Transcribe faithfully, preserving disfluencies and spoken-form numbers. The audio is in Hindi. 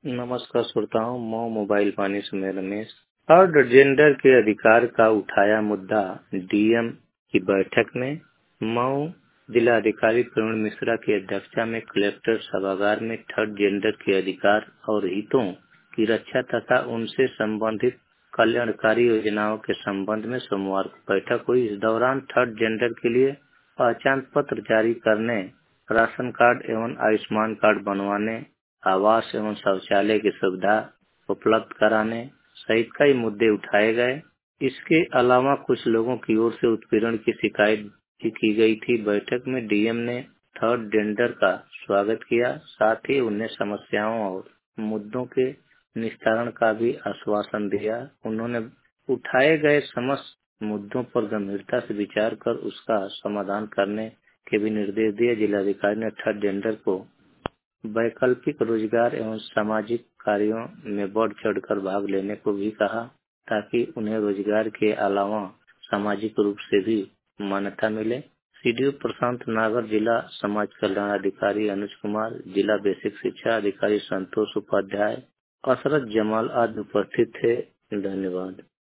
नमस्कार श्रोताओं, मऊ मोबाइल पानी से मैं रमेश। थर्ड जेंडर के अधिकार का उठाया मुद्दा डीएम की बैठक में। मऊ जिला अधिकारी प्रवीण मिश्रा की अध्यक्षता में कलेक्टर सभागार में थर्ड जेंडर के अधिकार और हितों की रक्षा तथा उनसे संबंधित कल्याणकारी योजनाओं के संबंध में सोमवार को बैठक हुई। इस दौरान थर्ड जेंडर के लिए पहचान पत्र जारी करने, राशन कार्ड एवं आयुष्मान कार्ड बनवाने, आवास एवं शौचालय की सुविधा उपलब्ध कराने सहित कई मुद्दे उठाए गए। इसके अलावा कुछ लोगों की ओर से उत्पीड़न की शिकायत भी की गई थी। बैठक में डीएम ने थर्ड जेंडर का स्वागत किया, साथ ही उन्हें समस्याओं और मुद्दों के निस्तारण का भी आश्वासन दिया। उन्होंने उठाए गए समस्त मुद्दों पर गंभीरता से विचार कर उसका समाधान करने के भी निर्देश दिए। जिलाधिकारी ने थर्ड जेंडर को वैकल्पिक रोजगार एवं सामाजिक कार्यों में बढ़ चढ़कर भाग लेने को भी कहा, ताकि उन्हें रोजगार के अलावा सामाजिक रूप से भी मान्यता मिले। सीडीओ प्रशांत नागर, जिला समाज कल्याण अधिकारी अनुज कुमार, जिला बेसिक शिक्षा अधिकारी संतोष उपाध्याय, असरत जमाल आदि उपस्थित थे। धन्यवाद।